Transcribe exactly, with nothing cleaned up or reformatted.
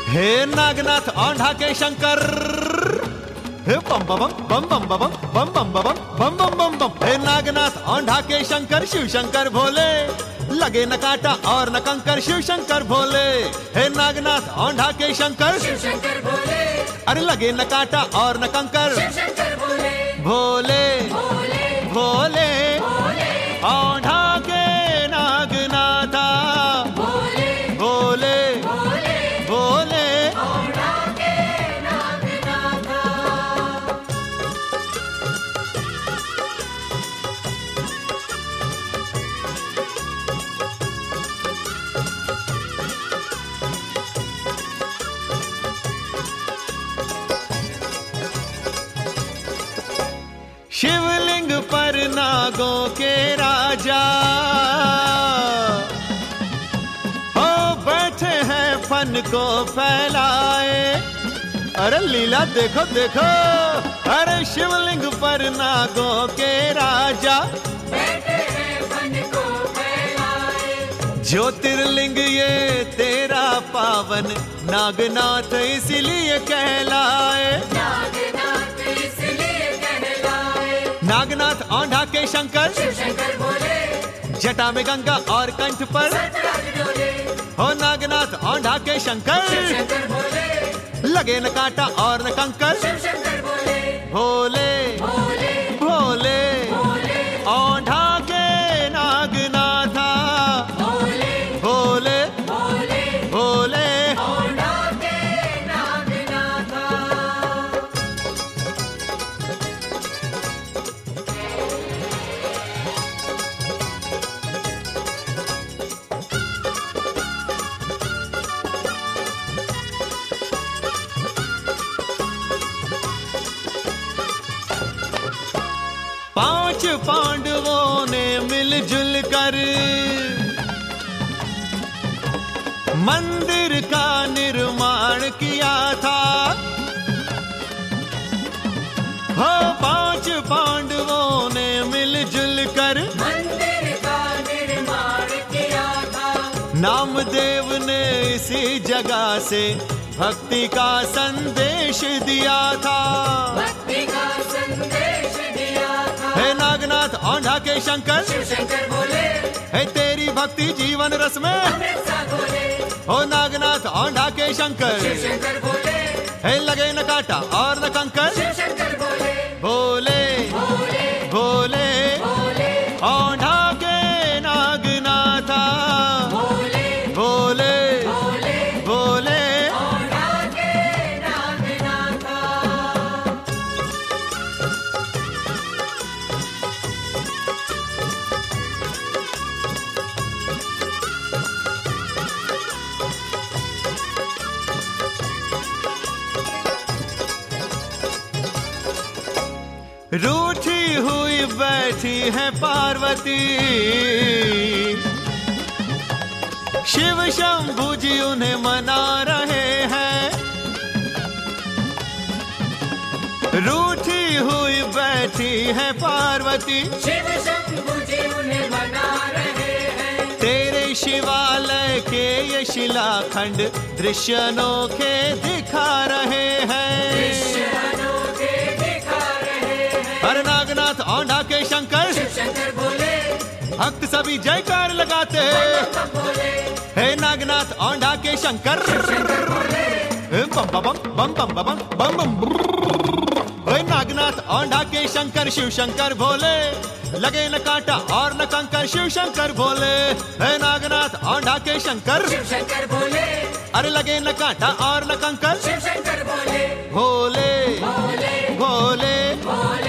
हे नागनाथ औंधा के शंकर, हे बम बम बम बम बम बम बम बम बम बम बम बम। हे नागनाथ औंधा के शंकर शिव शंकर भोले, लगे न कांटा और न कंकर शिव शंकर भोले। हे नागनाथ औंधा के शंकर शिव शंकर भोले, अरे लगे न कांटा और न कंकर शिव शंकर भोले, भोले भोले भोले भोले औंधा के नागनाथा, भोले भोले भोले भोले। औंधा के नागनाथा। शिवलिंग पर नागों के राजा हो बैठे हैं फन को फैलाए। अरे लीला देखो देखो, अरे शिवलिंग पर नागों के राजा बैठे हैं फन को फैलाए। ज्योतिर्लिंग ये तेरा पावन नागनाथ इसलिए कहलाए। नागनाथ इसलिए कहलाए। नागनाथ औंधा के शंकर शिव शंकर भोले, जटा में गंगा और कंठ पर सतराज डोले। हो नागनाथ औंधा के शिव शंकर, शंकर भोले, लगे न कांटा और न कंकर शिव शंकर भोले, भोले भोले भोले भोले औंधा के नागनाथा, भोले भोले भोले भोले। औंधा के नागनाथा। पांच पांडवों ने मिलजुल कर मंदिर का निर्माण किया था। हो पांच पांडवों ने मिलजुल कर मंदिर का निर्माण किया था। नामदेव ने इसी जगह से भक्ति का संदेश दिया था। भक्ति का संदेश दिया था। हे नागनाथ औंधा के शंकर, शिव शंकर भोले, है तेरी भक्ति जीवन रस में। अमृत सा घोले। हो नागनाथ औंधा के शिव शंकर, शंकर भोले, है लगे न कांटा और न कंकर शिव शंकर भोले, भोले भोले भोले भोले औंधा के नागनाथा, भोले भोले भोले भोले। औंधा के नागनाथा। रूठी हुई बैठी है पार्वती, शिव शंभु जी उन्हें मना रहे हैं। रूठी हुई बैठी है पार्वती, शिव शंभु जी उन्हें मना रहे हैं। तेरे शिवालय के ये शिलाखंड दृश्य अनोखे दिखा रहे हैं। दृश्य अनोखे दिखा रहे हैं। हर नागनाथ औंधा के शंकर, शिव शंकर भोले, भक्त सभी जयकार लगाते हैं। बम भोले, हे नागनाथ औंधा के शंकर, शंकर भोले, बम बम बम बम बम बम बम। हे नागनाथ औंधा के शंकर शिव शंकर भोले, लगे न कांटा और न कंकर शिव शंकर भोले। हे नागनाथ औंधा के शंकर, शिव शंकर भोले, अरे लगे न कांटा और न कंकर शिव शंकर भोले, भोले भोले भोले भोले